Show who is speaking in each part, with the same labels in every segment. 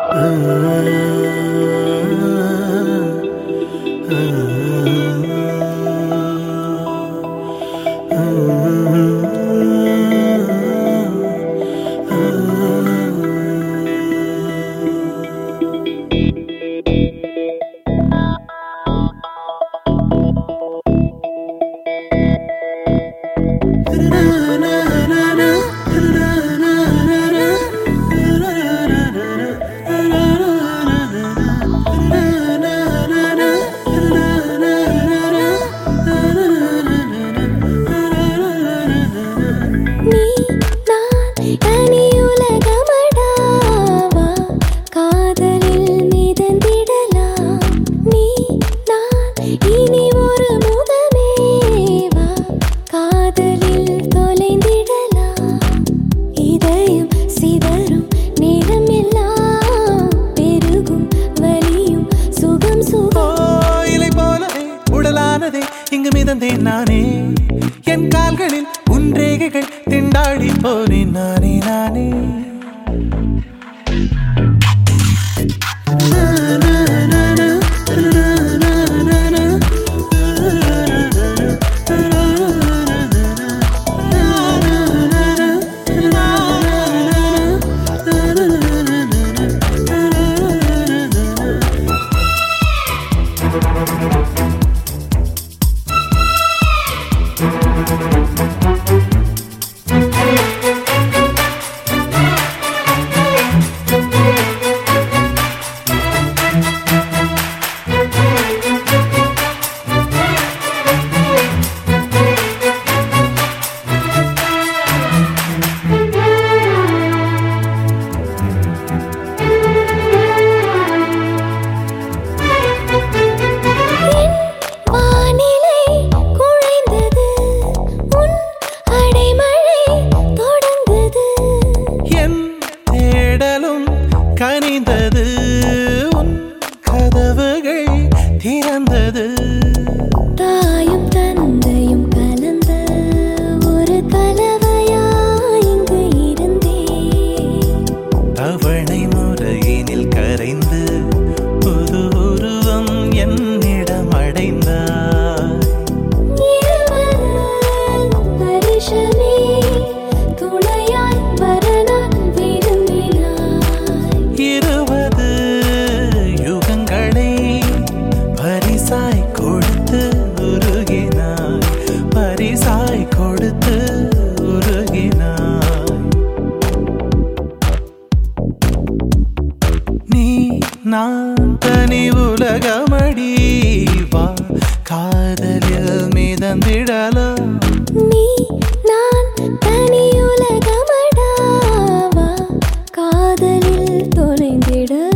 Speaker 1: இங்கு மிதந்தேன் நானே என் கால்களில் உன்ரேகைகள் திண்டாடி போனேன் நானே நானே கனிந்தது உன் கதவுகள் திறந்தது
Speaker 2: தாயும் தந்தையும் கலந்த ஒரு கலவையா இங்கு இருந்தே
Speaker 1: தவணை முறையினில் கரைந்து புது உருவம் என்னிடம் அடைந்தார்
Speaker 2: வருஷமே துணையாய் வரனான்
Speaker 1: பரிசாய் கொடுத்து உருகினாய் நீ நான் தனி உலகமடி வா காதலில் மிதந்திடலாம்
Speaker 2: நீ நான் தனி உலகமடாவா காதலில் தொலைந்திடலாம்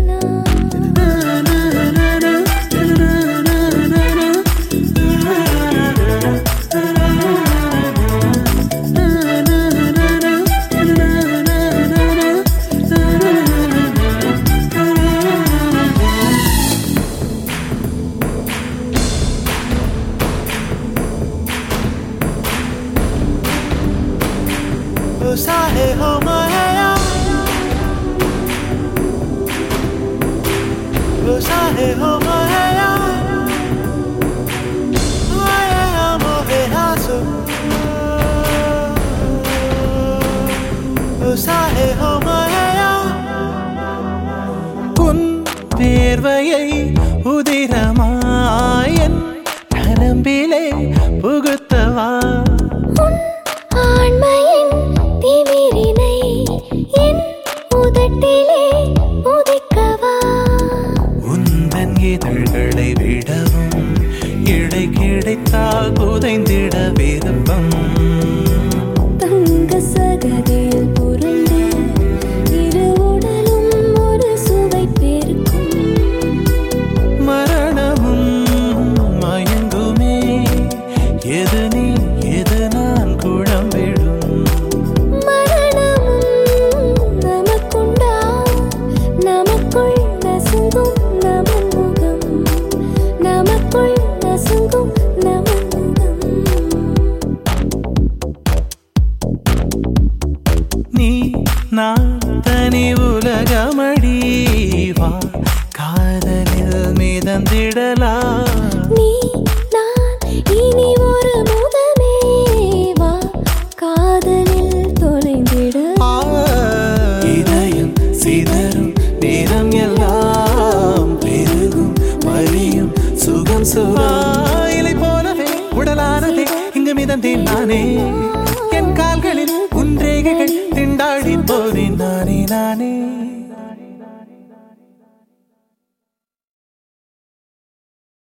Speaker 1: தனி உலகமடி வா காதலில் மிதந்திடலாம்
Speaker 2: நீ நான் இனி ஒரு முகமே வா காதலில் தொலைந்திடலாம்
Speaker 1: இதயம் சிதறும் நேரம் எல்லாம் பெருகும் வலியும் சுகம் சுகம் இலை போலவே உடலானதே இங்கு மிதந்தேன் நானே